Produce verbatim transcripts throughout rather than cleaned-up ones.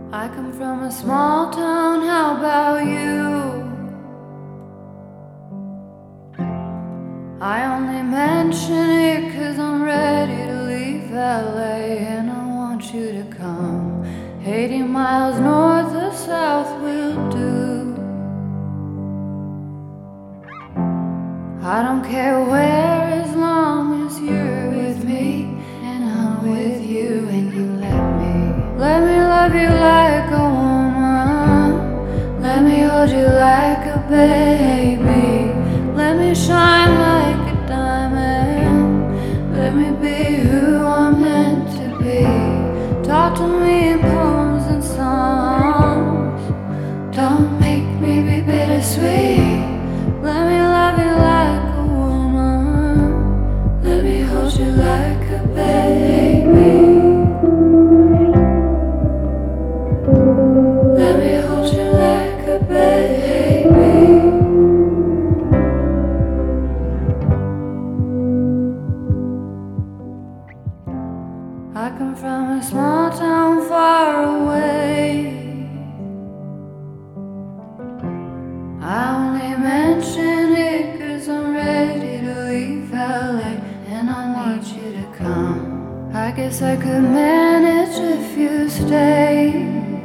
I come from a small town, how about you? I only mention it cause I'm ready to leave L A, and I want you to come. Eighty miles north or south will do. I don't care where, as long as you're with me and I'm with you, and you let me Let me love you like a woman. Let me hold you like a baby. Let me shine like a diamond. Let me be who I'm meant to be. Talk to me in poems and songs. Don't make me be bittersweet. Let me love you like a woman. Let me hold you like a baby. Let me hold you like a baby. I come from a small town far away. I only mention it cause I'm ready to leave L A, and I want you to come. I guess I could manage if you stay.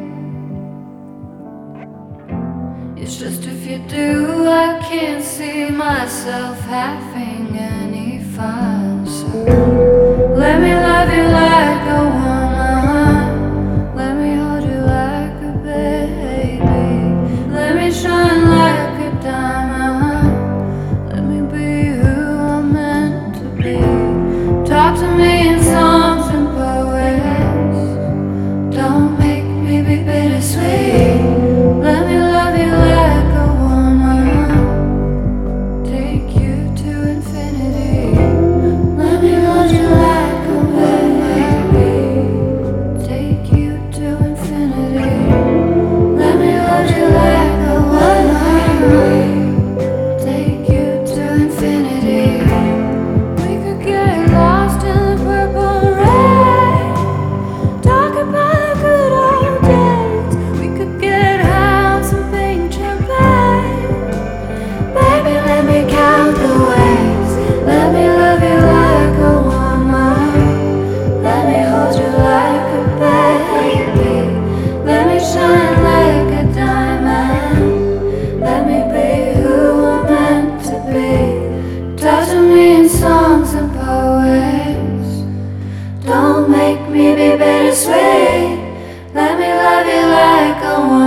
It's just if you do, I can't see myself having any fun. So let me love you like a woman. Let me hold you like a baby. Let me shine like a diamond. Let me be who I'm meant to be. Talk to me in songs and poems. Don't make me be bittersweet. Let me love you like a woman. Take you to infinity. Let me hold you like a baby. Take you to infinity. Let me hold you like a woman. Take you to infinity. We could get lost in the purple rain. Talk about the good old days. We could get high on some pink champagne. Baby, let me count the ways. Let me love you like a woman. Let me hold you like a baby. Let me shine like a diamond. Let me be who I'm meant to be. Talk to me in songs and poems. Don't make me be bittersweet. Let me love you like a woman.